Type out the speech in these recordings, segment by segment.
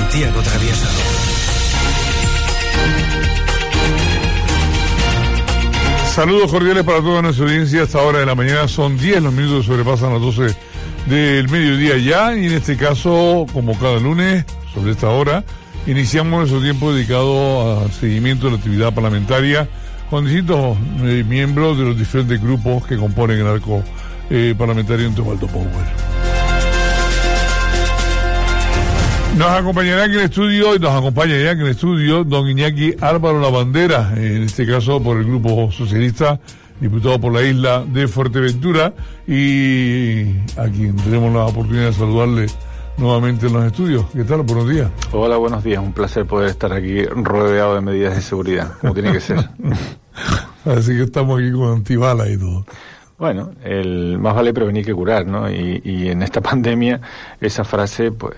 Santiago Travieso. Saludos cordiales para toda nuestra audiencia. Hasta hora de la mañana son 10 los minutos, sobrepasan las 12 del mediodía ya. Y en este caso, como cada lunes, sobre esta hora, iniciamos nuestro tiempo dedicado al seguimiento de la actividad parlamentaria con distintos miembros de los diferentes grupos que componen el arco parlamentario en Teobaldo Power. Nos acompaña ya en el estudio don Iñaki Álvaro Lavandera, en este caso por el Grupo Socialista, diputado por la isla de Fuerteventura, y a quien tenemos la oportunidad de saludarle nuevamente en los estudios. ¿Qué tal? Buenos días. Hola, buenos días. Un placer poder estar aquí rodeado de medidas de seguridad, como tiene que ser. Así que estamos aquí con antibalas y todo. Bueno, más vale prevenir que curar, ¿no? Y en esta pandemia esa frase, pues,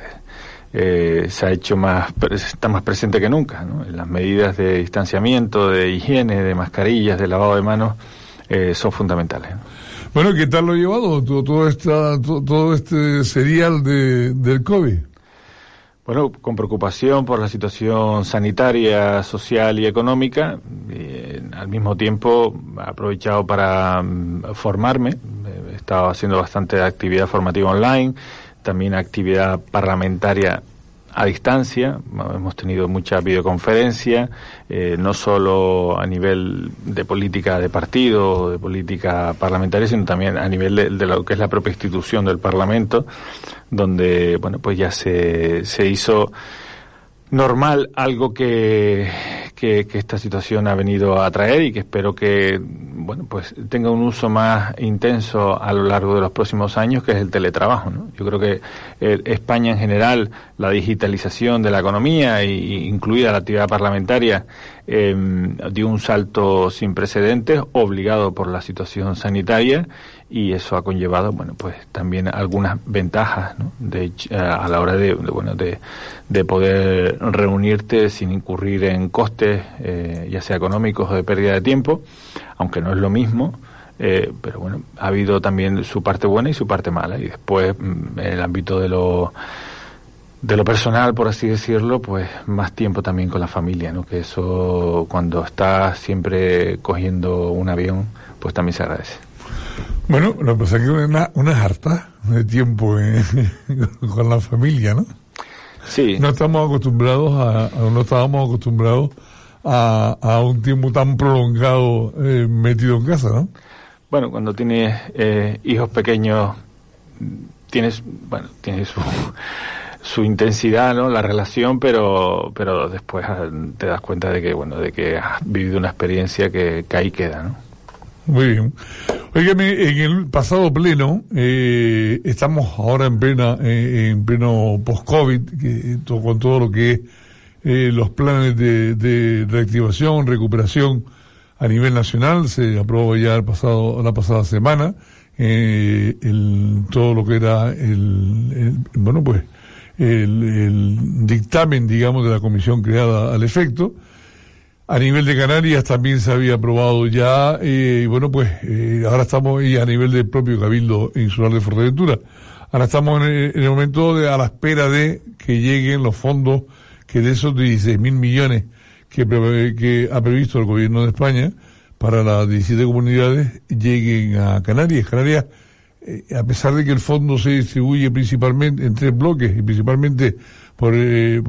se ha hecho está más presente que nunca, ¿no? Las medidas de distanciamiento, de higiene, de mascarillas, de lavado de manos, son fundamentales, ¿no? Bueno, ¿qué tal lo ha llevado todo este serial del COVID? Bueno, con preocupación por la situación sanitaria, social y económica. Al mismo tiempo he aprovechado para formarme. He estado haciendo bastante actividad formativa online, también actividad parlamentaria a distancia. Hemos tenido mucha videoconferencia, no solo a nivel de política de partido, de política parlamentaria, sino también a nivel de lo que es la propia institución del Parlamento, donde, bueno, pues ya se hizo normal algo que esta situación ha venido a traer y que espero que, bueno, pues tenga un uso más intenso a lo largo de los próximos años, que es el teletrabajo, ¿no? Yo creo que España en general, la digitalización de la economía, incluida la actividad parlamentaria, dio un salto sin precedentes, obligado por la situación sanitaria, y eso ha conllevado, bueno, pues también algunas ventajas, ¿no? A la hora de poder reunirte sin incurrir en costes, ya sea económicos o de pérdida de tiempo, aunque no es lo mismo, pero bueno, ha habido también su parte buena y su parte mala. Y después, en el ámbito de lo personal, por así decirlo, pues más tiempo también con la familia, ¿no? Que eso, cuando estás siempre cogiendo un avión, pues también se agradece. Bueno, lo que pasa es que una harta de tiempo con la familia, ¿no? Sí. No estábamos acostumbrados a un tiempo tan prolongado metido en casa, ¿no? Bueno, cuando tienes hijos pequeños, tienes su intensidad, ¿no? La relación, pero después te das cuenta de que has vivido una experiencia que ahí queda, ¿no? Muy bien. Óigame, en el pasado pleno, estamos ahora en pleno post-COVID, con todo lo que es los planes de reactivación, recuperación a nivel nacional. Se aprobó ya la pasada semana, todo lo que era el dictamen, digamos, de la comisión creada al efecto. A nivel de Canarias también se había aprobado ya, ahora estamos a nivel del propio Cabildo Insular de Fuerteventura. Ahora estamos en el momento a la espera de que lleguen los fondos, que de esos 16.000 millones que ha previsto el gobierno de España para las 17 comunidades, lleguen a Canarias. Canarias, a pesar de que el fondo se distribuye principalmente en 3 bloques, y principalmente el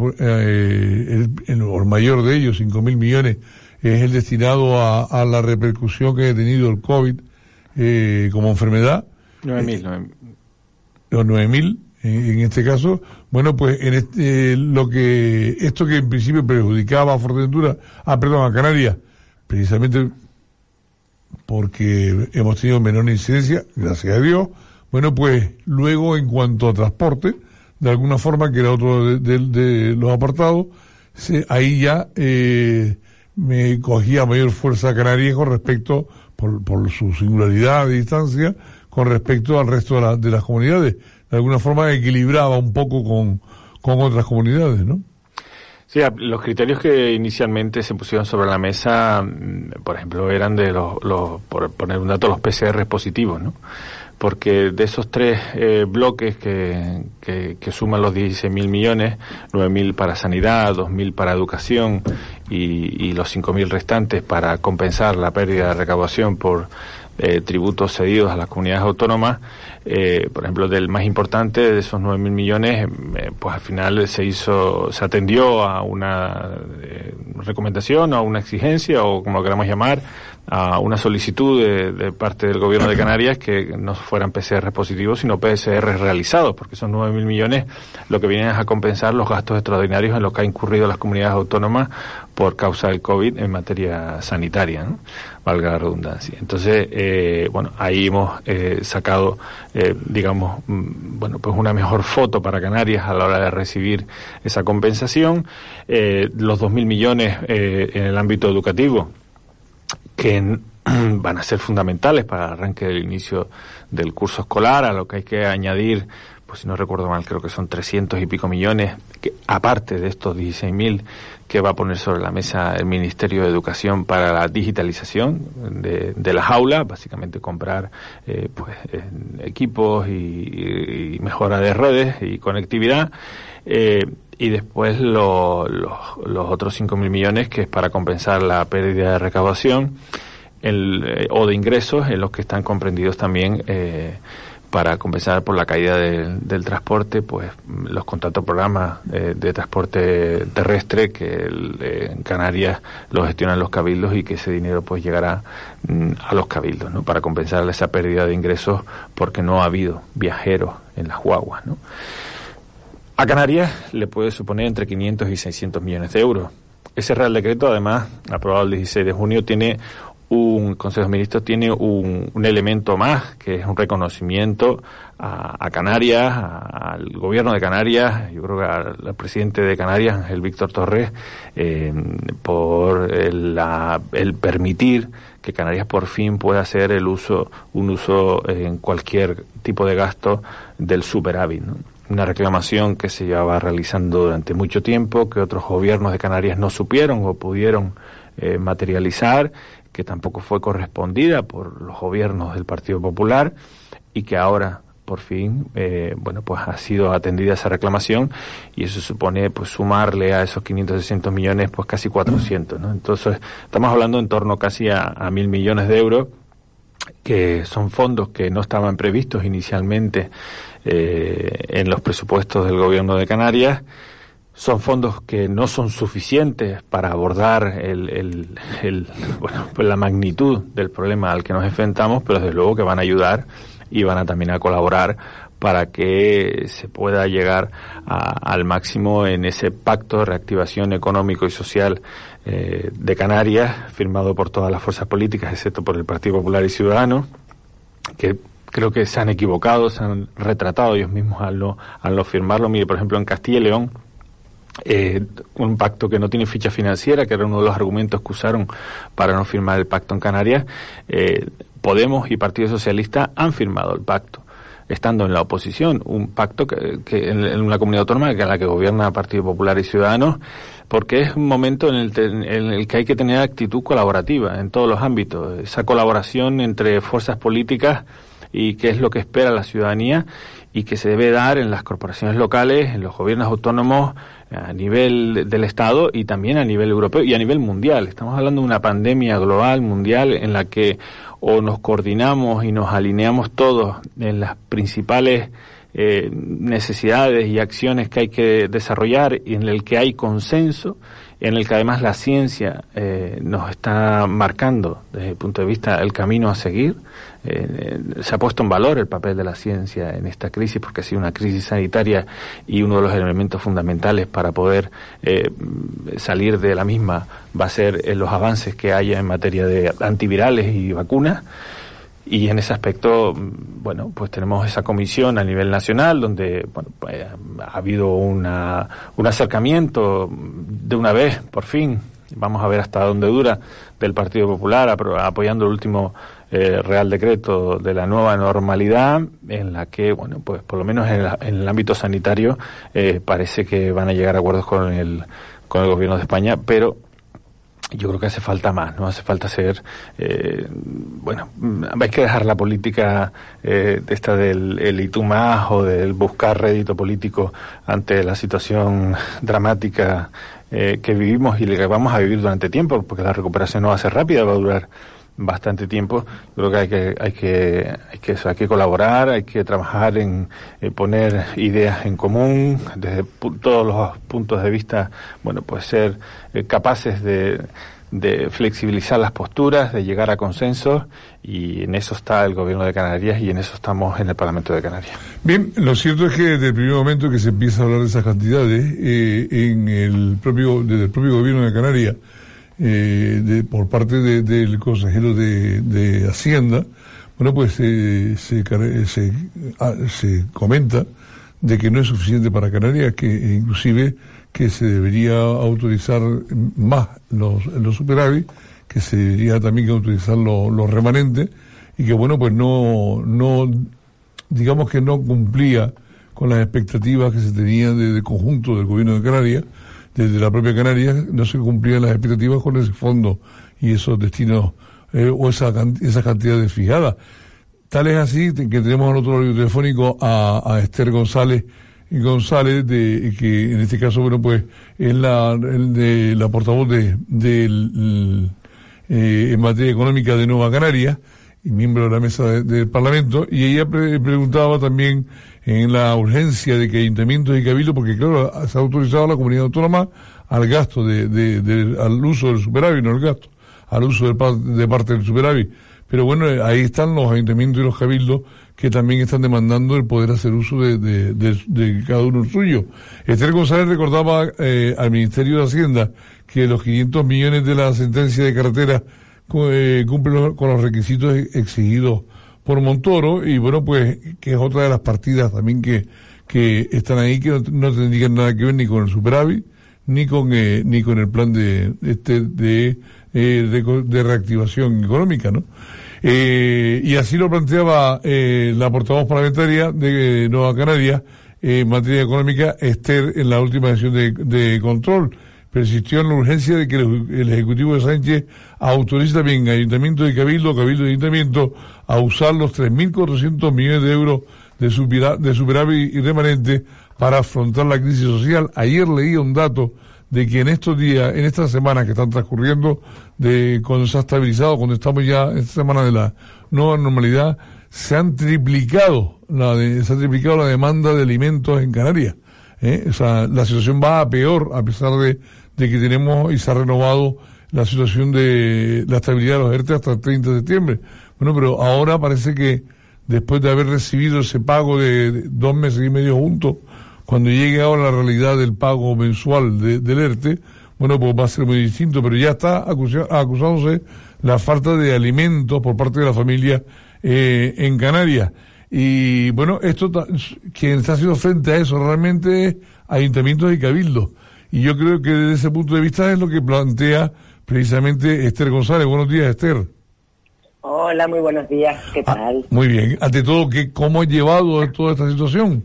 mayor de ellos, 5.000 millones, es el destinado a la repercusión que ha tenido el COVID como enfermedad. 9.000. Los 9.000, en este caso. Bueno, pues esto que en principio perjudicaba a Canarias, precisamente porque hemos tenido menor incidencia, gracias a Dios. Bueno, pues luego, en cuanto a transporte, de alguna forma, que era otro de los apartados, ahí ya me cogía mayor fuerza Canarias con respecto, por su singularidad de distancia, con respecto al resto de las comunidades. De alguna forma equilibraba un poco con otras comunidades, ¿no? Sí, los criterios que inicialmente se pusieron sobre la mesa, por ejemplo, eran de por poner un dato, los PCR positivos, ¿no? porque de esos tres bloques que suman los 16.000 millones, 9.000 para sanidad, 2.000 para educación y los 5.000 restantes para compensar la pérdida de recaudación por tributos cedidos a las comunidades autónomas, por ejemplo, del más importante de esos 9.000 millones, pues al final se atendió a una recomendación, a una exigencia, o como lo queramos llamar, a una solicitud de parte del gobierno de Canarias que no fueran PCR positivos, sino PCR realizados, porque esos 9.000 millones lo que vienen es a compensar los gastos extraordinarios en los que ha incurrido las comunidades autónomas por causa del COVID en materia sanitaria, ¿no? Valga la redundancia. Entonces, ahí hemos sacado, pues una mejor foto para Canarias a la hora de recibir esa compensación. Los 2.000 millones en el ámbito educativo, que van a ser fundamentales para el arranque del inicio del curso escolar, a lo que hay que añadir, pues si no recuerdo mal, creo que son 300 y pico millones, que aparte de estos 16.000 que va a poner sobre la mesa el Ministerio de Educación para la digitalización de las aulas, básicamente comprar equipos y mejora de redes y conectividad, y después los otros 5.000 millones que es para compensar la pérdida de recaudación o de ingresos, en los que están comprendidos también para compensar por la caída del transporte, pues los contratos programas de transporte terrestre que en Canarias lo gestionan los cabildos, y que ese dinero pues llegará a los cabildos, ¿no? Para compensar esa pérdida de ingresos porque no ha habido viajeros en las guaguas, ¿no? A Canarias le puede suponer entre 500 y 600 millones de euros. Ese Real Decreto, además, aprobado el 16 de junio, tiene un Consejo de Ministros, tiene un elemento más, que es un reconocimiento a Canarias, al gobierno de Canarias, yo creo que al presidente de Canarias, Ángel Víctor Torres, por el permitir que Canarias por fin pueda hacer un uso en cualquier tipo de gasto del superávit, ¿no? Una reclamación que se llevaba realizando durante mucho tiempo, que otros gobiernos de Canarias no supieron o pudieron materializar, que tampoco fue correspondida por los gobiernos del Partido Popular, y que ahora por fin pues ha sido atendida esa reclamación, y eso supone pues sumarle a esos 500-600 millones pues casi 400, ¿no? Entonces estamos hablando en torno casi a 1.000 millones de euros, que son fondos que no estaban previstos inicialmente en los presupuestos del gobierno de Canarias. Son fondos que no son suficientes para abordar la magnitud del problema al que nos enfrentamos, pero desde luego que van a ayudar y van a también a colaborar para que se pueda llegar al máximo en ese pacto de reactivación económico y social de Canarias, firmado por todas las fuerzas políticas, excepto por el Partido Popular y Ciudadanos, que creo que se han equivocado, se han retratado ellos mismos al no firmarlo. Mire, por ejemplo, en Castilla y León, un pacto que no tiene ficha financiera, que era uno de los argumentos que usaron para no firmar el pacto en Canarias, Podemos y Partido Socialista han firmado el pacto, estando en la oposición, un pacto que en una comunidad autónoma en la que gobierna Partido Popular y Ciudadanos, porque es un momento en el que hay que tener actitud colaborativa en todos los ámbitos, esa colaboración entre fuerzas políticas y qué es lo que espera la ciudadanía, y que se debe dar en las corporaciones locales, en los gobiernos autónomos, a nivel del Estado y también a nivel europeo y a nivel mundial. Estamos hablando de una pandemia global, mundial, en la que o nos coordinamos y nos alineamos todos en las principales necesidades y acciones que hay que desarrollar, y en el que hay consenso, en el que además la ciencia nos está marcando desde el punto de vista el camino a seguir. Se ha puesto en valor el papel de la ciencia en esta crisis, porque ha sido una crisis sanitaria, y uno de los elementos fundamentales para poder salir de la misma va a ser los avances que haya en materia de antivirales y vacunas. Y en ese aspecto, bueno, pues tenemos esa comisión a nivel nacional donde ha habido un acercamiento de una vez, por fin, vamos a ver hasta dónde dura, del Partido Popular apoyando el último Real Decreto de la nueva normalidad, en la que, bueno, pues por lo menos en el ámbito sanitario parece que van a llegar a acuerdos con el gobierno de España, pero yo creo que hace falta más, ¿no? Hace falta ser, hay que dejar la política esta del el y tú más o del buscar rédito político ante la situación dramática que vivimos y que vamos a vivir durante tiempo, porque la recuperación no va a ser rápida, va a durar bastante tiempo. Creo que hay que colaborar, hay que trabajar en poner ideas en común desde todos los puntos de vista, pues ser capaces de flexibilizar las posturas, de llegar a consensos, y en eso está el Gobierno de Canarias y en eso estamos en el Parlamento de Canarias. Bien, lo cierto es que desde el primer momento que se empieza a hablar de esas cantidades, desde el propio Gobierno de Canarias, por parte del consejero de Hacienda, pues se comenta de que no es suficiente para Canarias, que inclusive que se debería autorizar más los superávit, que se debería también autorizar los remanentes, y que pues no digamos que no cumplía con las expectativas que se tenían de conjunto del Gobierno de Canarias. Desde la propia Canarias no se cumplían las expectativas con ese fondo y esos destinos o esas cantidades fijadas. Tal es así que tenemos al otro lado telefónico a Esther González, que en este caso pues es la portavoz en materia económica de Nueva Canarias y miembro de la mesa del Parlamento, y ella preguntaba también en la urgencia de que ayuntamientos y cabildos, porque claro, se ha autorizado a la comunidad autónoma al gasto al uso del superávit, no el gasto, al uso de parte del superávit. Pero ahí están los ayuntamientos y los cabildos que también están demandando el poder hacer uso de cada uno el suyo. Esther González recordaba al Ministerio de Hacienda que los 500 millones de la sentencia de carretera cumplen con los requisitos exigidos por Montoro, y pues que es otra de las partidas también que están ahí, que no tendrían nada que ver ni con el superávit ni con el plan de reactivación económica, ¿no? Y así lo planteaba la portavoz parlamentaria de Nueva Canarias en materia económica, Esther, en la última sesión de control. Persistió en la urgencia de que el Ejecutivo de Sánchez autorice también a Ayuntamiento y Cabildo y Ayuntamiento a usar los 3.400 millones de euros de superávit y remanente para afrontar la crisis social. Ayer leía un dato de que en estos días, en estas semanas que están transcurriendo, cuando se ha estabilizado, cuando estamos ya en esta semana de la nueva normalidad, se ha triplicado la demanda de alimentos en Canarias. O sea, la situación va a peor, a pesar de que tenemos y se ha renovado la situación de la estabilidad de los ERTE hasta el 30 de septiembre. Pero ahora parece que después de haber recibido ese pago de 2 meses y medio juntos, cuando llegue ahora la realidad del pago mensual del ERTE, pues va a ser muy distinto, pero ya está acusándose la falta de alimentos por parte de la familia en Canarias. Y esto, quien está haciendo frente a eso realmente es ayuntamientos y cabildos. Y yo creo que desde ese punto de vista es lo que plantea precisamente Esther González. Buenos días, Esther. Hola, muy buenos días. ¿Qué tal? Muy bien. Ante todo, ¿cómo has llevado toda esta situación?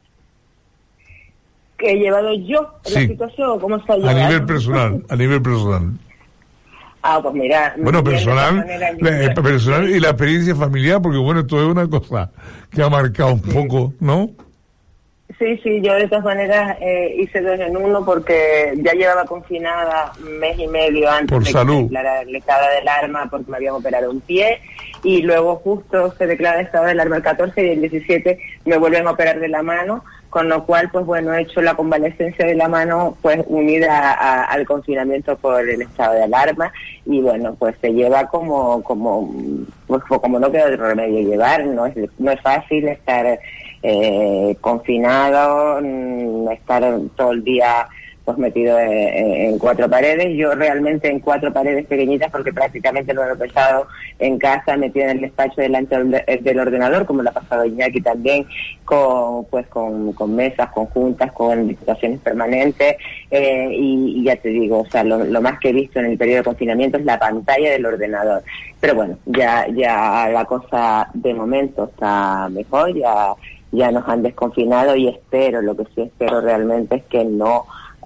¿Que he llevado yo la situación o cómo está llevando? A nivel personal. Pues mira... personal y la experiencia familiar, porque esto es una cosa que ha marcado un poco, ¿no? Sí, yo de todas maneras hice 2 en 1 porque ya llevaba confinada 1 mes y medio antes por de salud. que se declarara el estado de alarma, porque me habían operado un pie, y luego justo se declara el estado de alarma el 14 y el 17 me vuelven a operar de la mano, con lo cual he hecho la convalescencia de la mano unida al confinamiento por el estado de alarma, y se lleva como no queda de remedio llevar. No es fácil estar confinado, estar todo el día metido en 4 paredes. Yo realmente en 4 paredes pequeñitas, porque prácticamente lo he empezado en casa, metido en el despacho delante del ordenador, como lo ha pasado Iñaki también, con mesas conjuntas, con diputaciones permanentes, y ya te digo, lo más que he visto en el periodo de confinamiento es la pantalla del ordenador. Pero ya la cosa de momento está mejor, ya nos han desconfinado, y lo que sí espero realmente es que no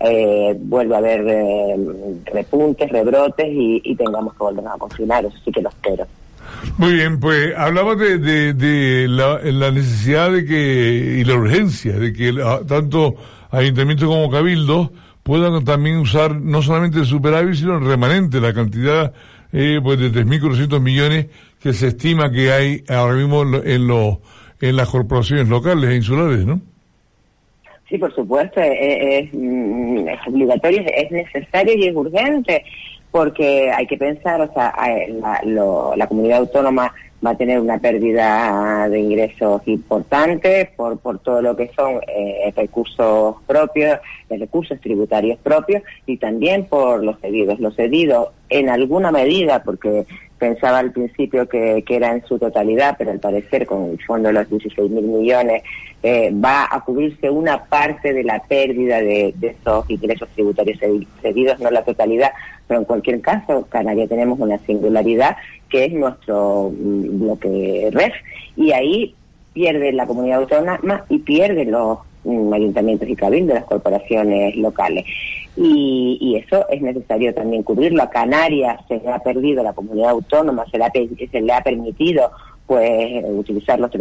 vuelva a haber repuntes, rebrotes y tengamos que volvernos a confinar. Eso sí que lo espero. Muy bien, pues hablabas de la necesidad de que y la urgencia de que tanto ayuntamientos como cabildos puedan también usar no solamente el superávit, sino el remanente, la cantidad pues de 3.400 millones que se estima que hay ahora mismo en las corporaciones locales e insulares, ¿no? Sí, por supuesto, es obligatorio, es necesario y es urgente, porque hay que pensar, o sea, la comunidad autónoma va a tener una pérdida de ingresos importante por todo lo que son recursos propios, recursos tributarios propios, y también por los cedidos. Los cedidos, en alguna medida, porque pensaba al principio que era en su totalidad, pero al parecer con el fondo de los 16.000 millones va a cubrirse una parte de la pérdida de esos ingresos tributarios cedidos, no la totalidad, pero en cualquier caso, Canarias tenemos una singularidad que es nuestro bloque REF, y ahí pierde la comunidad autónoma y pierde los ayuntamientos y cabildos, las corporaciones locales. Y eso es necesario también cubrirlo. A Canarias se le ha perdido, la comunidad autónoma se le ha permitido pues utilizar los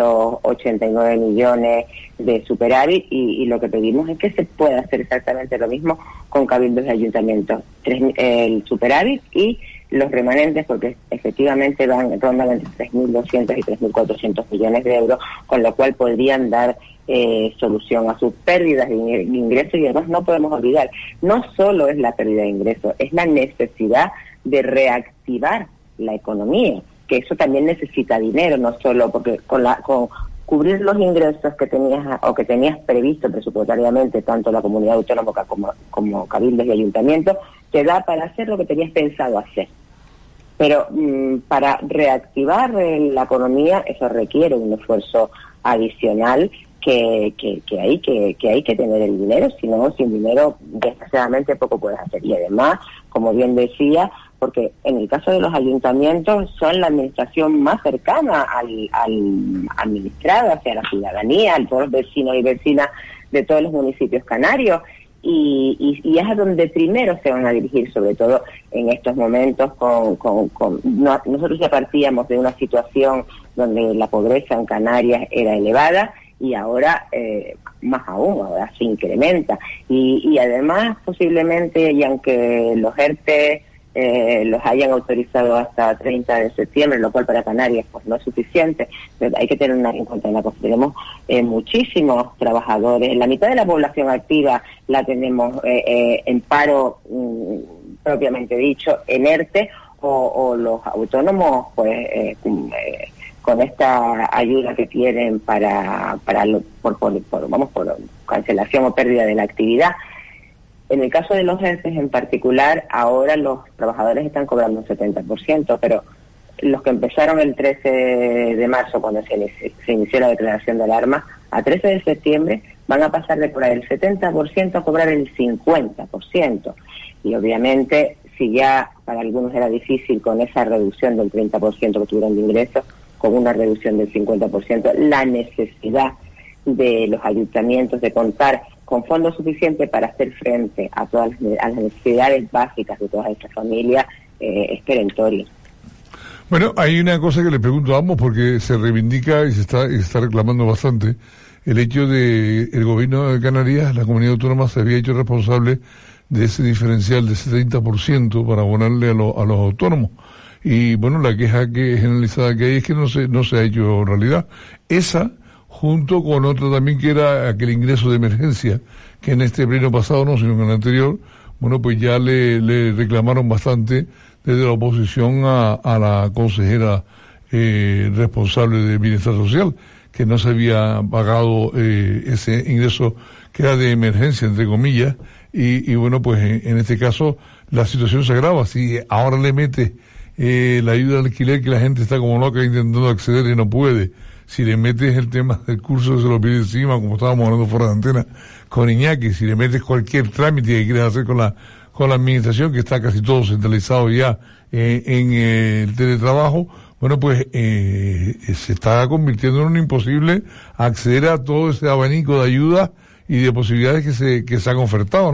389 millones de superávit, y lo que pedimos es que se pueda hacer exactamente lo mismo con cabildos y ayuntamientos, el superávit y los remanentes, porque efectivamente rondan entre 3.200 y 3.400 millones de euros, con lo cual podrían dar solución a sus pérdidas de ingresos. Y además no podemos olvidar, no solo es la pérdida de ingresos, es la necesidad de reactivar la economía, que eso también necesita dinero, no solo porque con cubrir los ingresos que tenías previsto presupuestariamente, tanto la comunidad autónoma como cabildos y ayuntamientos, te da para hacer lo que tenías pensado hacer. Pero para reactivar la economía eso requiere un esfuerzo adicional que hay que tener el dinero, si no, sin dinero desgraciadamente poco puedes hacer. Y además, como bien decía, porque en el caso de los ayuntamientos son la administración más cercana al administrado, hacia la ciudadanía, a todos los vecinos y vecinas de todos los municipios canarios, y es a donde primero se van a dirigir, sobre todo en estos momentos. Nosotros ya partíamos de una situación donde la pobreza en Canarias era elevada, y ahora más aún, ahora se incrementa, y además posiblemente, y aunque los ERTE los hayan autorizado hasta 30 de septiembre, lo cual para Canarias pues no es suficiente, pero hay que tener en cuenta una cosa: tenemos muchísimos trabajadores, la mitad de la población activa la tenemos en paro propiamente dicho, en ERTE, o los autónomos pues con esta ayuda que tienen por cancelación o pérdida de la actividad. En el caso de los ERTE en particular, ahora los trabajadores están cobrando un 70%, pero los que empezaron el 13 de marzo, cuando se inició la declaración de alarma, a 13 de septiembre van a pasar de cobrar el 70% a cobrar el 50%. Y obviamente, si ya para algunos era difícil con esa reducción del 30% que tuvieron de ingresos, con una reducción del 50%, la necesidad de los ayuntamientos de contar con fondos suficientes para hacer frente a todas las necesidades básicas de todas estas familias es perentorio. Bueno, hay una cosa que le pregunto a ambos, porque se reivindica y se está reclamando bastante el hecho de el gobierno de Canarias, la comunidad autónoma, se había hecho responsable de ese diferencial de 70% para abonarle a los autónomos. Y bueno, la queja generalizada que hay es que no se ha hecho realidad. Esa, junto con otra también, que era aquel ingreso de emergencia, que en este pleno pasado no, sino en el anterior, bueno, pues ya le reclamaron bastante desde la oposición a la consejera responsable de Bienestar Social, que no se había pagado ese ingreso que era de emergencia, entre comillas, y bueno, pues en este caso la situación se agrava. Si ahora le mete la ayuda al alquiler, que la gente está como loca intentando acceder y no puede, si le metes el tema del curso, se lo pide encima, como estábamos hablando fuera de antena con Iñaki, si le metes cualquier trámite que quieras hacer con la administración, que está casi todo centralizado ya en el teletrabajo, bueno, pues se está convirtiendo en un imposible acceder a todo ese abanico de ayudas y de posibilidades que se han ofertado, ¿no?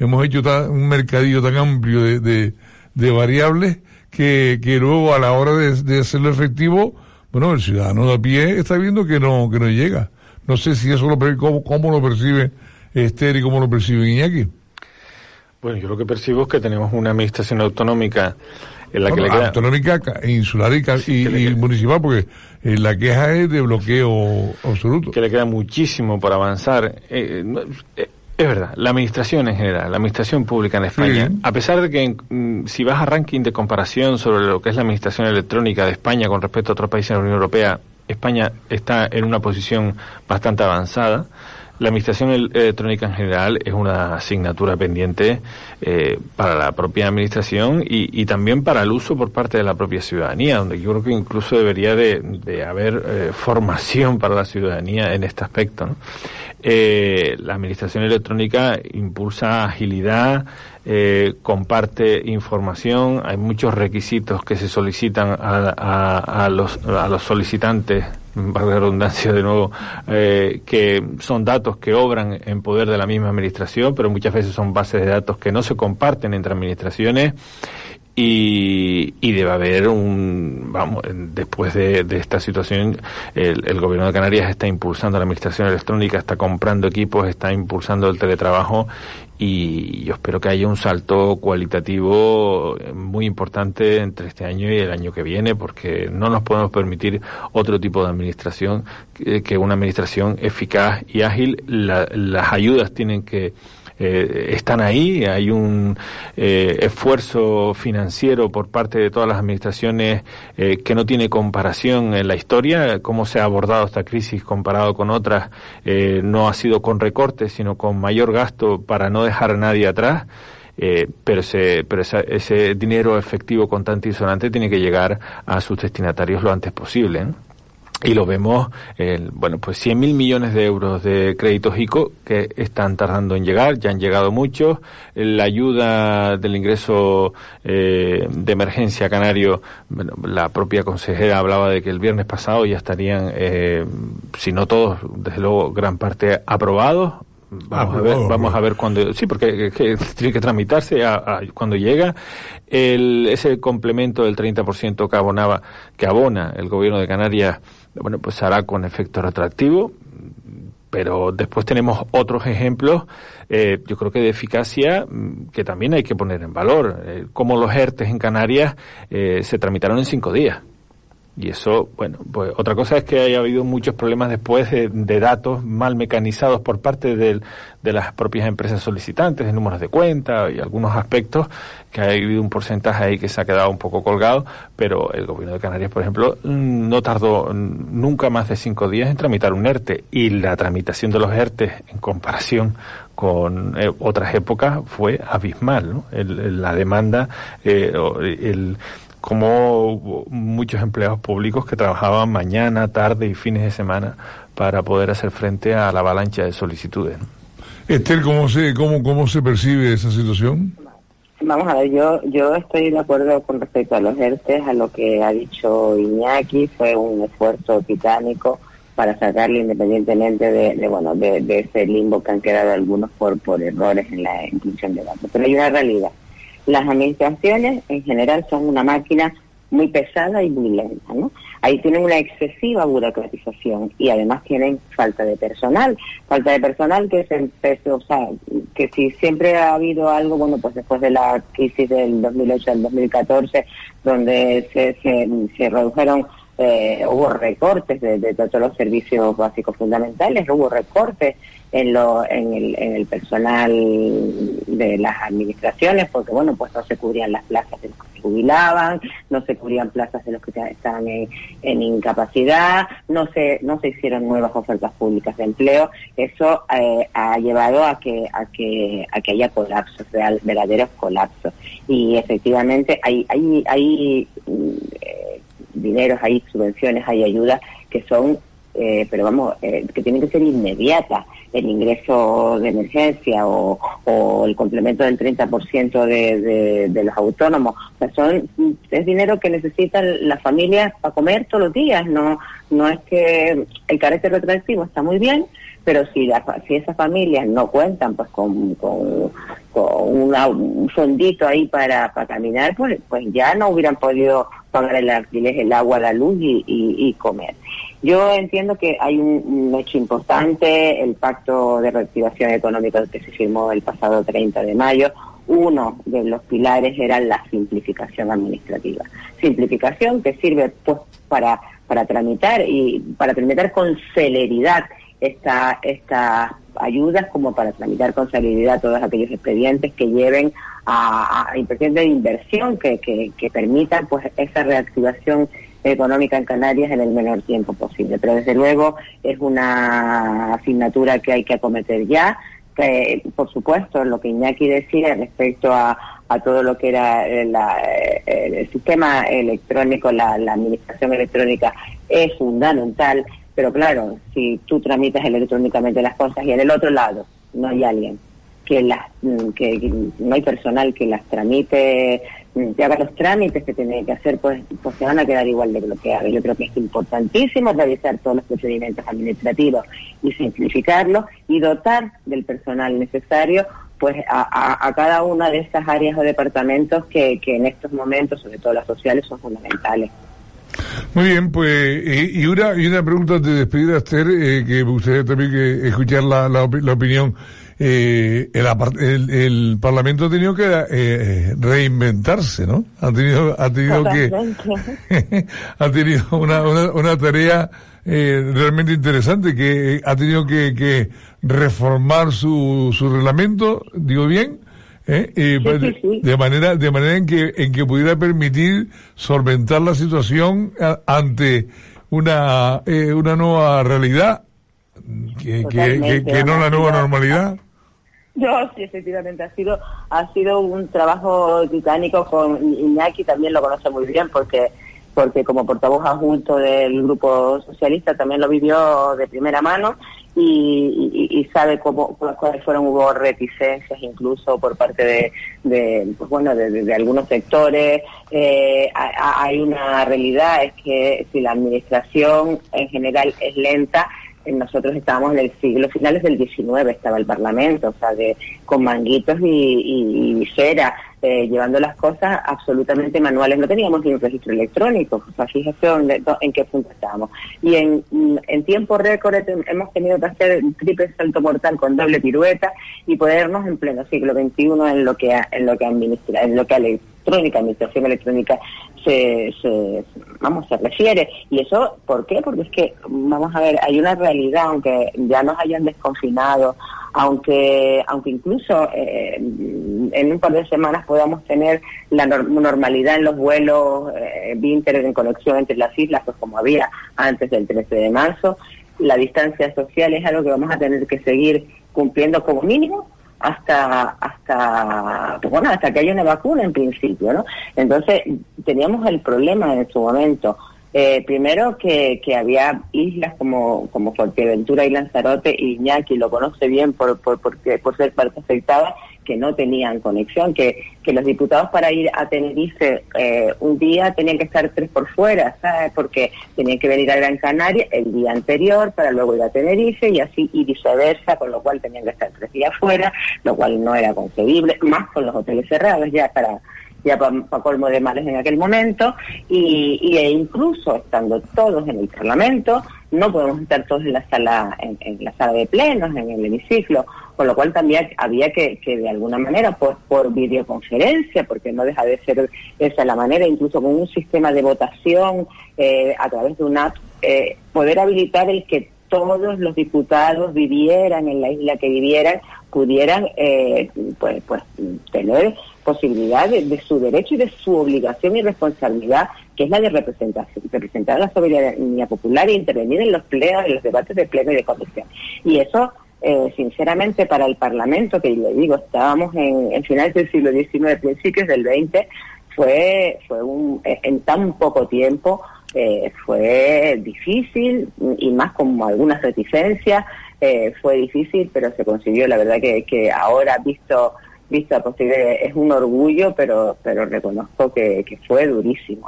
hemos hecho un mercadillo tan amplio de variables que luego a la hora de hacerlo efectivo, bueno, el ciudadano de a pie está viendo que no llega. No sé si eso cómo lo percibe Esther y cómo lo percibe Iñaki. Bueno, yo lo que percibo es que tenemos una administración autonómica en la que le queda... Autonómica, insular y municipal, porque la queja es de bloqueo absoluto. Que le queda muchísimo por avanzar. Es verdad, la administración en general, la administración pública en España, sí. A pesar de que si vas a ranking de comparación sobre lo que es la administración electrónica de España con respecto a otros países de la Unión Europea, España está en una posición bastante avanzada. La administración electrónica en general es una asignatura pendiente para la propia administración y también para el uso por parte de la propia ciudadanía, donde yo creo que incluso debería de haber formación para la ciudadanía en este aspecto, ¿no? La administración electrónica impulsa agilidad, comparte información, hay muchos requisitos que se solicitan a los solicitantes, para la redundancia de nuevo, que son datos que obran en poder de la misma administración, pero muchas veces son bases de datos que no se comparten entre administraciones. Y debe haber después de esta situación, el gobierno de Canarias está impulsando la administración electrónica, está comprando equipos, está impulsando el teletrabajo, y yo espero que haya un salto cualitativo muy importante entre este año y el año que viene, porque no nos podemos permitir otro tipo de administración que una administración eficaz y ágil. Las ayudas tienen que están ahí, hay un esfuerzo financiero por parte de todas las administraciones que no tiene comparación en la historia. Cómo se ha abordado esta crisis comparado con otras no ha sido con recortes, sino con mayor gasto para no dejar a nadie atrás. Pero ese dinero efectivo, contante y sonante tiene que llegar a sus destinatarios lo antes posible, ¿no? Y lo vemos, pues 100.000 millones de euros de créditos ICO que están tardando en llegar, ya han llegado muchos. La ayuda del ingreso de emergencia canario, bueno, la propia consejera hablaba de que el viernes pasado ya estarían, si no todos, desde luego gran parte aprobados. Vamos a ver cuándo, sí, porque tiene que tramitarse cuando llega ese complemento del 30% que abona el gobierno de Canarias. Bueno, pues hará con efecto retroactivo, pero después tenemos otros ejemplos, yo creo que de eficacia, que también hay que poner en valor, como los ERTES en Canarias se tramitaron en 5 días. Y eso, bueno, pues otra cosa es que haya habido muchos problemas después de datos mal mecanizados por parte de las propias empresas solicitantes, de números de cuenta y algunos aspectos, que ha habido un porcentaje ahí que se ha quedado un poco colgado, pero el gobierno de Canarias, por ejemplo, no tardó nunca más de 5 días en tramitar un ERTE, y la tramitación de los ERTE en comparación con otras épocas fue abismal, ¿no? La demanda, como muchos empleados públicos que trabajaban mañana, tarde y fines de semana para poder hacer frente a la avalancha de solicitudes, ¿no? Esther, ¿cómo se percibe esa situación? Vamos a ver, yo estoy de acuerdo con respecto a los ERTES, a lo que ha dicho Iñaki. Fue un esfuerzo titánico para sacarle, independientemente de ese limbo que han quedado algunos por errores en la inclusión de datos. Pero hay una realidad. Las administraciones en general son una máquina muy pesada y muy lenta, ¿no? Ahí tienen una excesiva burocratización y además tienen falta de personal que se empezó, o sea, que si siempre ha habido algo, bueno, pues después de la crisis del 2008 al 2014, donde se redujeron, hubo recortes de todos los servicios básicos fundamentales, hubo recortes en el personal de las administraciones, porque bueno, pues no se cubrían las plazas de los que se jubilaban, no se cubrían plazas de los que estaban en incapacidad, no se hicieron nuevas ofertas públicas de empleo. Eso ha llevado a que haya colapsos, verdaderos colapsos. Y efectivamente hay dineros, hay subvenciones, hay ayudas que son pero vamos, que tienen que ser inmediatas. El ingreso de emergencia o el complemento del 30% de los autónomos, o sea, es dinero que necesitan las familias para comer todos los días. No es que el carácter retroactivo está muy bien, pero si esas familias no cuentan pues con un fondito ahí para caminar, pues ya no hubieran podido pagar el alquiler, el agua, la luz y comer. Yo entiendo que hay un hecho importante, el Pacto de Reactivación Económica que se firmó el pasado 30 de mayo. Uno de los pilares era la simplificación administrativa. Simplificación que sirve pues para tramitar con celeridad estas ayudas, como para tramitar con celeridad todos aquellos expedientes que lleven a expedientes de inversión que permitan pues esa reactivación económica en Canarias en el menor tiempo posible. Pero desde luego es una asignatura que hay que acometer ya, que por supuesto lo que Iñaki decía respecto a todo lo que era el sistema electrónico, la administración electrónica es fundamental, pero claro, si tú tramitas electrónicamente las cosas y en el otro lado no hay alguien que no hay personal que las tramite, que haga los trámites que tiene que hacer, pues se van a quedar igual de bloqueados. Yo creo que es importantísimo revisar todos los procedimientos administrativos y simplificarlos y dotar del personal necesario pues a cada una de estas áreas o departamentos que en estos momentos, sobre todo las sociales, son fundamentales. Muy bien, pues, y una pregunta antes de despedir a Esther, que me gustaría también que escuchar la opinión. El Parlamento ha tenido que reinventarse, ¿no? Ha tenido una tarea realmente interesante, que ha tenido que reformar su reglamento, digo bien, sí. de manera en que pudiera permitir solventar la situación ante una nueva realidad, que no la nueva normalidad. Sí, efectivamente, ha sido un trabajo titánico. Con Iñaki también lo conoce muy bien, porque como portavoz adjunto del Grupo Socialista también lo vivió de primera mano y sabe cuáles fueron. Hubo reticencias incluso por parte de algunos sectores. Hay una realidad, es que si la administración en general es lenta, nosotros estábamos en el siglo finales del XIX, estaba el Parlamento, o sea, con manguitos y visera, llevando las cosas absolutamente manuales. No teníamos ni un registro electrónico, o sea, fíjese en qué punto estábamos. Y en tiempo récord hemos tenido que hacer un triple salto mortal con doble pirueta y ponernos en pleno siglo XXI en lo que administración electrónica se refiere. Y eso, ¿por qué? Porque es que, vamos a ver, hay una realidad, aunque ya nos hayan desconfinado, aunque incluso en un par de semanas podamos tener la normalidad en los vuelos Vinter en conexión entre las islas, pues como había antes del 13 de marzo, la distancia social es algo que vamos a tener que seguir cumpliendo como mínimo hasta que haya una vacuna en principio, ¿no? Entonces teníamos el problema en su momento, primero que había islas como Fuerteventura y Lanzarote, y Iñaki lo conoce bien por ser parte afectada, que no tenían conexión, que los diputados para ir a Tenerife un día tenían que estar 3 por fuera, ¿sabes? Porque tenían que venir a Gran Canaria el día anterior para luego ir a Tenerife y así y viceversa, con lo cual tenían que estar 3 días fuera, lo cual no era concebible, más con los hoteles cerrados ya para colmo de males en aquel momento, e incluso estando todos en el Parlamento, no podemos estar todos en la sala de plenos, en el hemiciclo, con lo cual también había que de alguna manera, por videoconferencia, porque no deja de ser esa la manera, incluso con un sistema de votación a través de una app, poder habilitar el que todos los diputados vivieran en la isla que vivieran, pudieran pues tener posibilidad de su derecho y de su obligación y responsabilidad, que es la de representar la soberanía popular e intervenir en los plenos, en los debates de pleno y de comisión. Y eso, sinceramente, para el Parlamento, que le digo, estábamos en finales del siglo XIX, principios del XX, fue en tan poco tiempo, fue difícil, y más con algunas reticencias, fue difícil, pero se consiguió. La verdad que ahora visto a posteriori es un orgullo, pero reconozco que fue durísimo.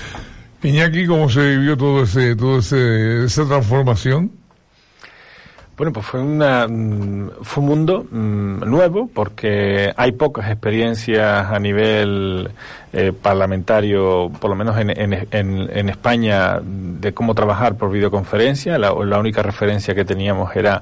Iñaki, ¿cómo se vivió esa transformación? Bueno, pues fue un mundo nuevo, porque hay pocas experiencias a nivel parlamentario, por lo menos en España, de cómo trabajar por videoconferencia. La única referencia que teníamos era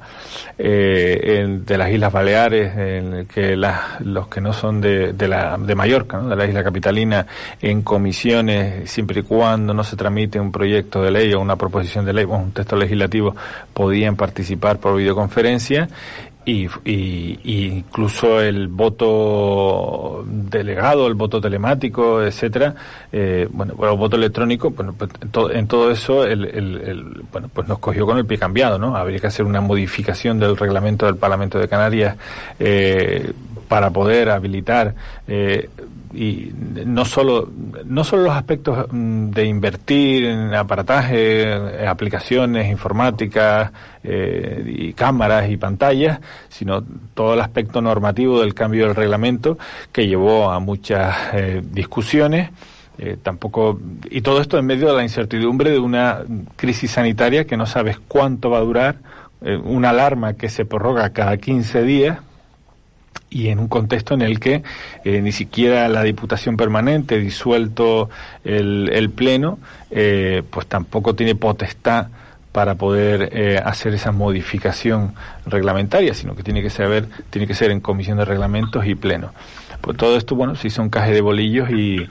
de las Islas Baleares, en el que los que no son de Mallorca, ¿no?, de la isla capitalina, en comisiones, siempre y cuando no se tramite un proyecto de ley o una proposición de ley o un texto legislativo, podían participar por videoconferencia. Y incluso el voto delegado, el voto telemático, etcétera, el voto electrónico, bueno, pues en todo eso, bueno, pues nos cogió con el pie cambiado, ¿no? Habría que hacer una modificación del reglamento del Parlamento de Canarias para poder habilitar y no solo los aspectos de invertir en aparataje, aplicaciones informáticas y cámaras y pantallas, sino todo el aspecto normativo del cambio del reglamento, que llevó a muchas discusiones. Y todo esto en medio de la incertidumbre de una crisis sanitaria que no sabes cuánto va a durar, una alarma que se prorroga cada 15 días, y en un contexto en el que ni siquiera la Diputación Permanente, disuelto el Pleno, pues tampoco tiene potestad para poder hacer esa modificación reglamentaria, sino que tiene que ser en Comisión de Reglamentos y Pleno. Pues todo esto, bueno, sí son cajes de bolillos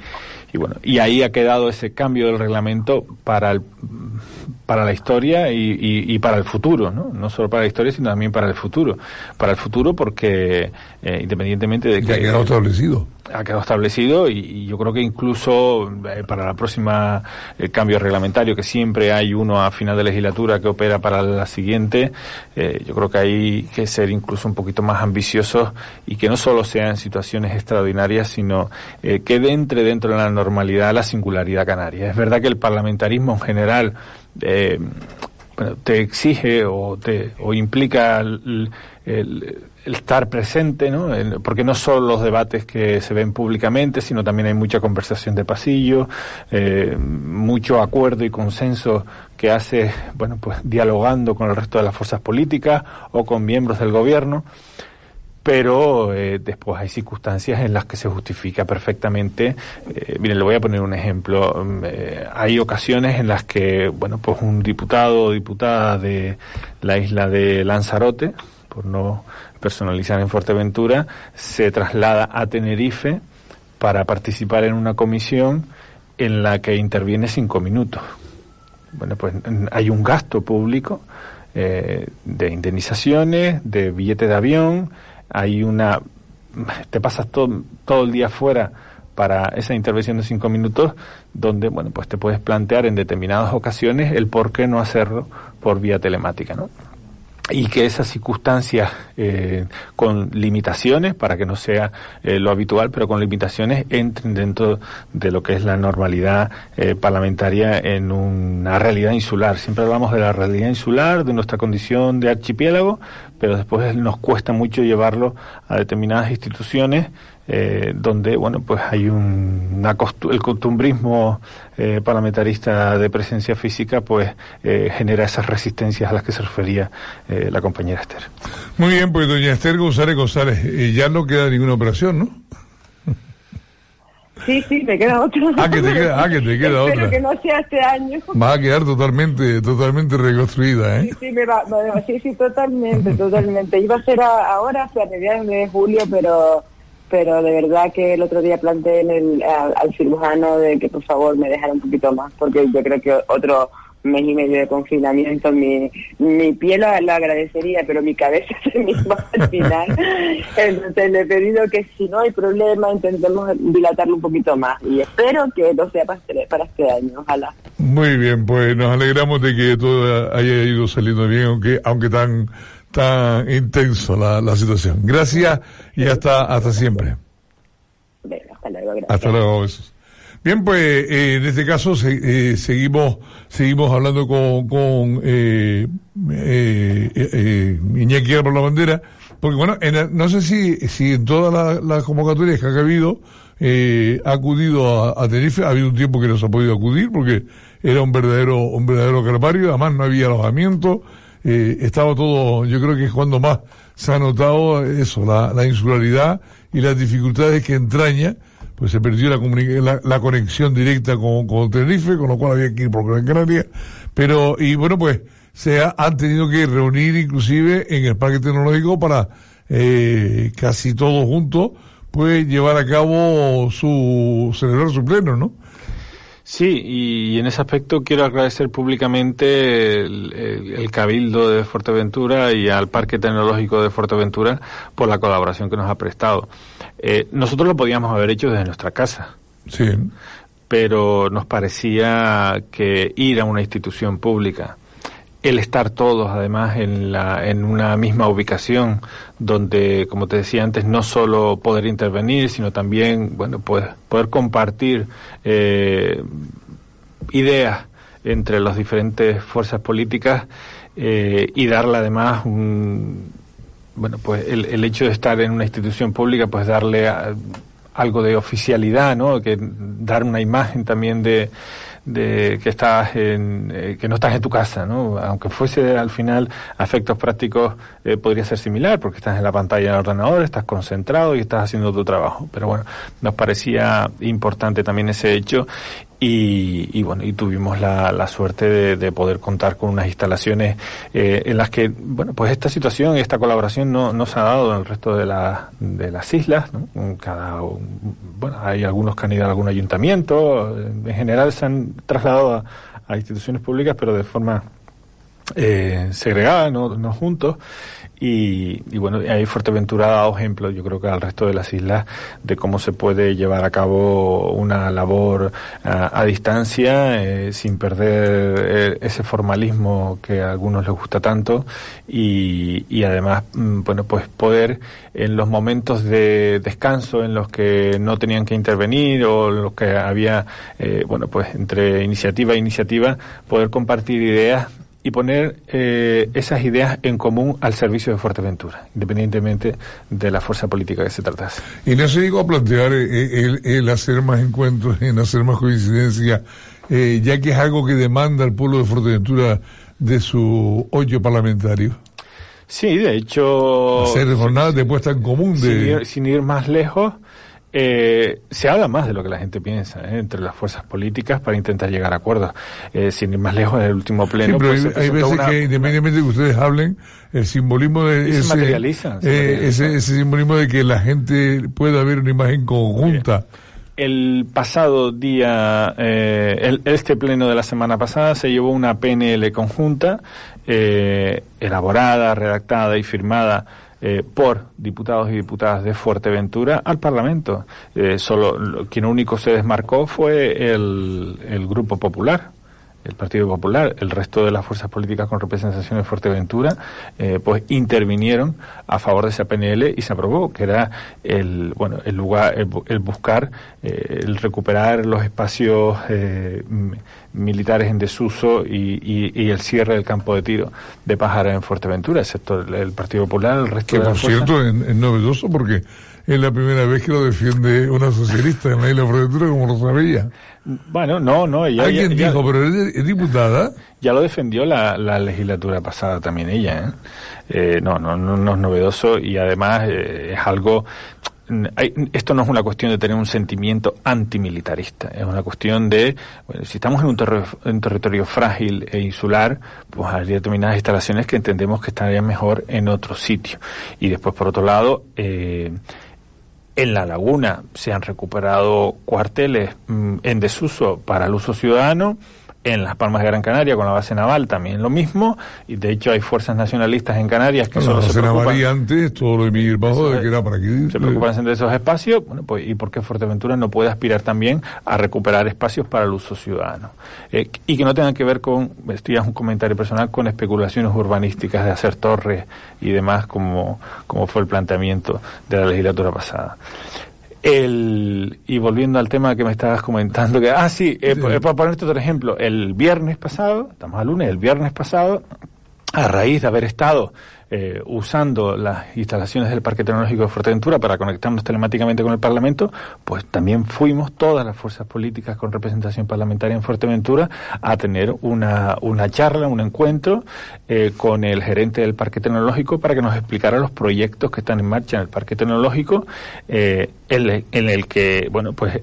y ahí ha quedado ese cambio del reglamento para la historia y para el futuro, ¿no? No solo para la historia, sino también para el futuro. Para el futuro porque, independientemente de que... Ha quedado establecido. Ha quedado establecido y yo creo que incluso para la próxima cambio reglamentario, que siempre hay uno a final de legislatura que opera para la siguiente, yo creo que hay que ser incluso un poquito más ambiciosos y que no solo sean situaciones extraordinarias, sino que entre dentro de la normalidad la singularidad canaria. Es verdad que el parlamentarismo en general te exige o implica el estar presente, ¿no? Porque no solo los debates que se ven públicamente, sino también hay mucha conversación de pasillo, mucho acuerdo y consenso que hace, bueno, pues dialogando con el resto de las fuerzas políticas o con miembros del gobierno. Pero después hay circunstancias en las que se justifica perfectamente. Miren, le voy a poner un ejemplo. Hay ocasiones en las que, bueno, pues un diputado o diputada de la isla de Lanzarote, por no personalizar en Fuerteventura, se traslada a Tenerife para participar en una comisión en la que interviene 5 minutos. Bueno, pues hay un gasto público de indemnizaciones, de billete de avión. Te pasas todo el día fuera para esa intervención de 5 minutos, donde, bueno, pues te puedes plantear en determinadas ocasiones el por qué no hacerlo por vía telemática, ¿no? Y que esas circunstancias con limitaciones, para que no sea lo habitual, pero con limitaciones, entren dentro de lo que es la normalidad parlamentaria en una realidad insular. Siempre hablamos de la realidad insular, de nuestra condición de archipiélago, pero después nos cuesta mucho llevarlo a determinadas instituciones donde, bueno, pues hay el costumbrismo parlamentarista de presencia física, pues genera esas resistencias a las que se refería la compañera Esther. Muy bien, pues doña Esther González, ya no queda ninguna operación, ¿no? Sí, me queda otra. Que te queda otra. Espero que no sea este año. Va a quedar totalmente reconstruida, ¿eh? Sí, totalmente. Iba a ser ahora, hacia mediados de julio, pero de verdad que el otro día planteé al cirujano de que por favor me dejara un poquito más, porque yo creo que otro mes y medio de confinamiento mi piel lo agradecería, pero mi cabeza se misma al final. Entonces le he pedido que si no hay problema intentemos dilatarlo un poquito más y espero que no sea para este año, ojalá. Muy bien, pues nos alegramos de que todo haya ido saliendo bien, aunque tan intenso la situación. Gracias y hasta siempre. Venga, hasta luego, gracias. Hasta luego, besos. Bien, pues en este caso seguimos hablando con Iñaki por la bandera, porque bueno, no sé si en todas las convocatorias que ha habido ha acudido a Tenerife. Ha habido un tiempo que no se ha podido acudir porque era un verdadero calvario, además no había alojamiento. estaba todo, yo creo que es cuando más se ha notado eso, la insularidad y las dificultades que entraña, pues se perdió la conexión directa con Tenerife, con lo cual había que ir por Gran Canaria, pero, y bueno, pues han tenido que reunir inclusive en el Parque Tecnológico para casi todos juntos, pues llevar a cabo celebrar su pleno, ¿no? Sí, y en ese aspecto quiero agradecer públicamente el Cabildo de Fuerteventura y al Parque Tecnológico de Fuerteventura por la colaboración que nos ha prestado. Nosotros lo podíamos haber hecho desde nuestra casa. Sí. Pero nos parecía que ir a una institución pública, el estar todos además en una misma ubicación donde, como te decía antes, no solo poder intervenir, sino también, bueno, pues poder compartir ideas entre las diferentes fuerzas políticas y darle además bueno, pues el hecho de estar en una institución pública, pues darle algo de oficialidad, ¿no? Que dar una imagen también de que estás que no estás en tu casa, ¿no? Aunque fuese al final a efectos prácticos podría ser similar, porque estás en la pantalla del ordenador, estás concentrado y estás haciendo tu trabajo. Pero bueno, nos parecía importante también ese hecho y bueno, y tuvimos la suerte de poder contar con unas instalaciones en las que, bueno, pues esta situación, esta colaboración no se ha dado en el resto de las islas, ¿no? Bueno, hay algunos que han ido a algún ayuntamiento, en general se han trasladado a instituciones públicas, pero de forma segregada, no juntos. Y bueno, ahí Fuerteventura ha dado ejemplo, yo creo que al resto de las islas, de cómo se puede llevar a cabo una labor a distancia, sin perder ese formalismo que a algunos les gusta tanto, y además, bueno, pues poder en los momentos de descanso en los que no tenían que intervenir o en los que había, bueno, pues entre iniciativa e iniciativa, poder compartir ideas y poner esas ideas en común al servicio de Fuerteventura, independientemente de la fuerza política que se tratase. Y no se llegó a plantear el hacer más encuentros, en hacer más coincidencias, ya que es algo que demanda el pueblo de Fuerteventura de su hoyo parlamentario. Sí, de hecho... Hacer jornadas de puesta en común. Sin ir más lejos, se habla más de lo que la gente piensa entre las fuerzas políticas para intentar llegar a acuerdos. Sin ir más lejos, en el último pleno... Sí, pero hay veces que independientemente de que ustedes hablen, el simbolismo de se materializa. Ese simbolismo de que la gente pueda ver una imagen conjunta. El pasado día, este pleno de la semana pasada se llevó una PNL conjunta, elaborada, redactada y firmada por diputados y diputadas de Fuerteventura al Parlamento. Quien único se desmarcó fue el Grupo Popular, el Partido Popular. El resto de las fuerzas políticas con representación en Fuerteventura pues intervinieron a favor de esa PNL y se aprobó, que era el buscar el recuperar los espacios militares en desuso y el cierre del campo de tiro de Pájara en Fuerteventura, excepto el Partido Popular, el resto que de las fuerzas... por cierto es novedoso porque es la primera vez que lo defiende una socialista en la isla de Fuerteventura, como lo sabía. Bueno, no. Alguien dijo, pero es diputada. Ya lo defendió la legislatura pasada también ella, ¿eh? No es novedoso y además es algo... Esto no es una cuestión de tener un sentimiento antimilitarista, es una cuestión de, bueno, si estamos en un territorio frágil e insular, pues hay determinadas instalaciones que entendemos que estarían mejor en otro sitio. Y después, por otro lado, en La Laguna se han recuperado cuarteles en desuso para el uso ciudadano. En Las Palmas de Gran Canaria, con la base naval, también lo mismo, y de hecho hay fuerzas nacionalistas en Canarias que solo se preocupan... La base naval antes, todo lo de Miguel Bajo, de que era para aquí... Se preocupan de esos espacios, bueno, pues, ¿y por qué Fuerteventura no puede aspirar también a recuperar espacios para el uso ciudadano? Y que no tengan que ver con, esto ya es un comentario personal, con especulaciones urbanísticas de hacer torres y demás, como fue el planteamiento de la legislatura pasada. Y volviendo al tema que me estabas comentando, para ponerte otro ejemplo, el viernes pasado, estamos a lunes, el viernes pasado, a raíz de haber estado usando las instalaciones del Parque Tecnológico de Fuerteventura para conectarnos telemáticamente con el Parlamento, pues también fuimos todas las fuerzas políticas con representación parlamentaria en Fuerteventura a tener una charla, un encuentro con el gerente del Parque Tecnológico para que nos explicara los proyectos que están en marcha en el Parque Tecnológico, en el que, bueno, pues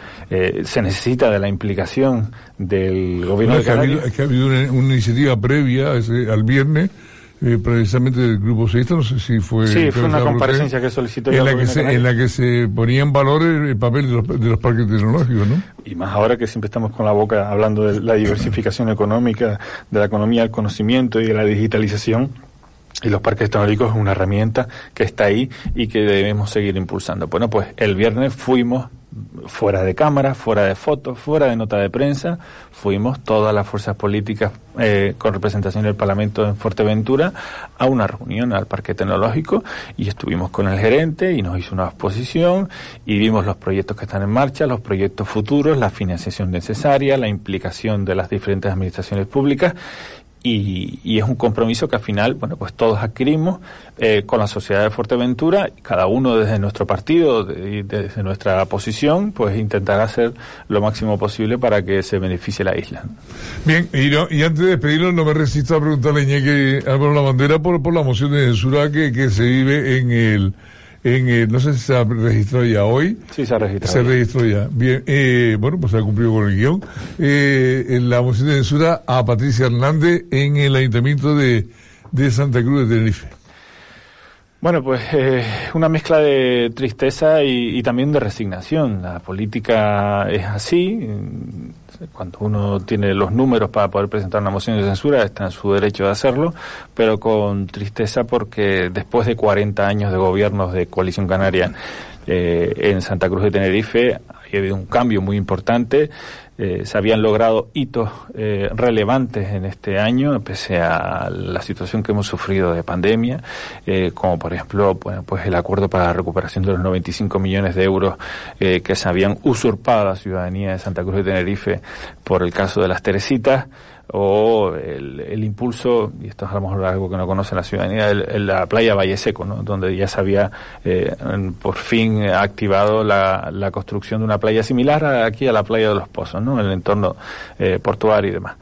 se necesita de la implicación del gobierno de Canarias. Es que ha habido una iniciativa previa al viernes, precisamente del Grupo Socialista, no sé si fue... Sí, fue una comparecencia que solicitó en la que se ponía en valor el papel de los parques tecnológicos, ¿no? Y más ahora que siempre estamos con la boca hablando de la diversificación económica, de la economía del conocimiento y de la digitalización. Y los parques tecnológicos es una herramienta que está ahí y que debemos seguir impulsando. Bueno, pues el viernes fuimos fuera de cámara, fuera de fotos, fuera de nota de prensa, fuimos todas las fuerzas políticas con representación del Parlamento en Fuerteventura a una reunión al Parque Tecnológico y estuvimos con el gerente y nos hizo una exposición y vimos los proyectos que están en marcha, los proyectos futuros, la financiación necesaria, la implicación de las diferentes administraciones públicas. Y es un compromiso que al final, bueno, pues todos adquirimos con la sociedad de Fuerteventura, cada uno desde nuestro partido, desde nuestra posición, pues intentará hacer lo máximo posible para que se beneficie la isla. Bien, y antes de despedirnos, no me resisto a preguntarle a Iñaki Álvaro Lavandera por la moción de censura que se vive en el no sé si se ha registrado ya hoy. Sí, se ha registrado. Se registró ya. Bien, bueno, pues se ha cumplido con el guión. En la moción de censura a Patricia Hernández en el Ayuntamiento de Santa Cruz de Tenerife. Bueno, pues una mezcla de tristeza y también de resignación. La política es así. Cuando uno tiene los números para poder presentar una moción de censura, está en su derecho de hacerlo, pero con tristeza porque después de 40 años de gobiernos de Coalición Canaria en Santa Cruz de Tenerife, ha habido un cambio muy importante. Se habían logrado hitos relevantes en este año, pese a la situación que hemos sufrido de pandemia, como por ejemplo, bueno, pues el acuerdo para la recuperación de los 95 millones de euros que se habían usurpado a la ciudadanía de Santa Cruz de Tenerife por el caso de las Teresitas, o el impulso, y esto es a lo mejor algo que no conoce la ciudadanía, la playa Valle Seco, ¿no? Donde ya se había por fin activado la construcción de una playa similar aquí a la playa de los Pozos, ¿no? En el entorno portuario y demás.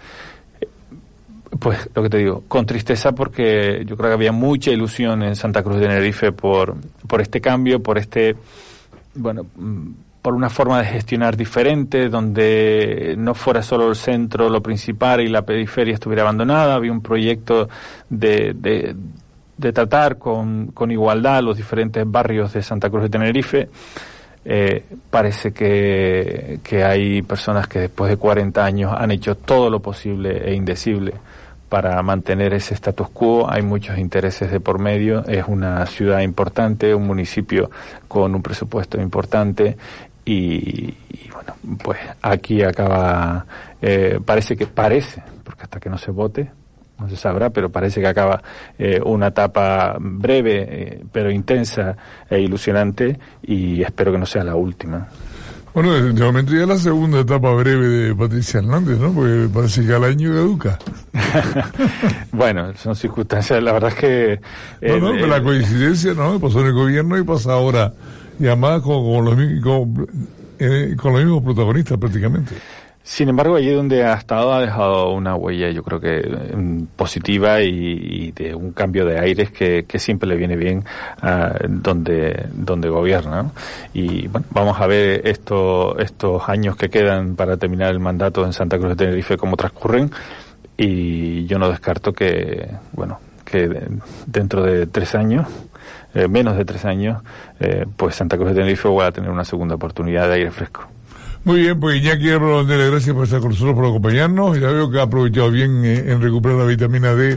Pues lo que te digo, con tristeza porque yo creo que había mucha ilusión en Santa Cruz de Tenerife por este cambio, por una forma de gestionar diferente, donde no fuera solo el centro lo principal y la periferia estuviera abandonada. Había un proyecto de tratar con igualdad los diferentes barrios de Santa Cruz de Tenerife. Parece que hay personas que después de 40 años han hecho todo lo posible e indecible para mantener ese status quo. Hay muchos intereses de por medio. Es una ciudad importante, un municipio con un presupuesto importante. Y bueno, pues aquí acaba, parece, porque hasta que no se vote, no se sabrá, pero parece que acaba una etapa breve, pero intensa e ilusionante, y espero que no sea la última. Bueno, definitivamente ya es la segunda etapa breve de Patricia Hernández, ¿no? Porque parece que al año caduca. Bueno, son circunstancias, la verdad es que... pero la coincidencia, ¿no? Pasó en el gobierno y pasa ahora... Y además con los mismos protagonistas prácticamente. Sin embargo, allí donde ha estado ha dejado una huella, yo creo que positiva y de un cambio de aires que siempre le viene bien donde gobierna, ¿no? Y bueno, vamos a ver estos años que quedan para terminar el mandato en Santa Cruz de Tenerife cómo transcurren, y yo no descarto que dentro de 3 años, menos de 3 años, pues Santa Cruz de Tenerife va a tener una segunda oportunidad de aire fresco. Muy bien, pues Iñaki Álvaro, gracias por estar con nosotros, por acompañarnos. Ya veo que ha aprovechado bien en recuperar la vitamina D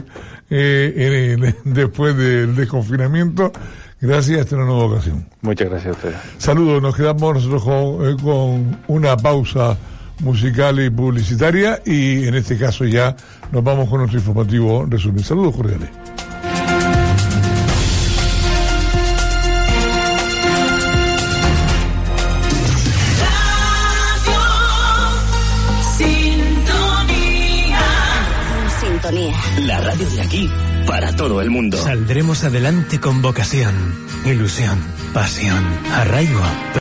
después del desconfinamiento. Gracias, hasta una nueva ocasión. Muchas gracias a ustedes. Saludos, nos quedamos nosotros con una pausa musical y publicitaria, y en este caso ya nos vamos con nuestro informativo resumen. Saludos cordiales. La radio de aquí para todo el mundo. Saldremos adelante con vocación, ilusión, pasión, arraigo.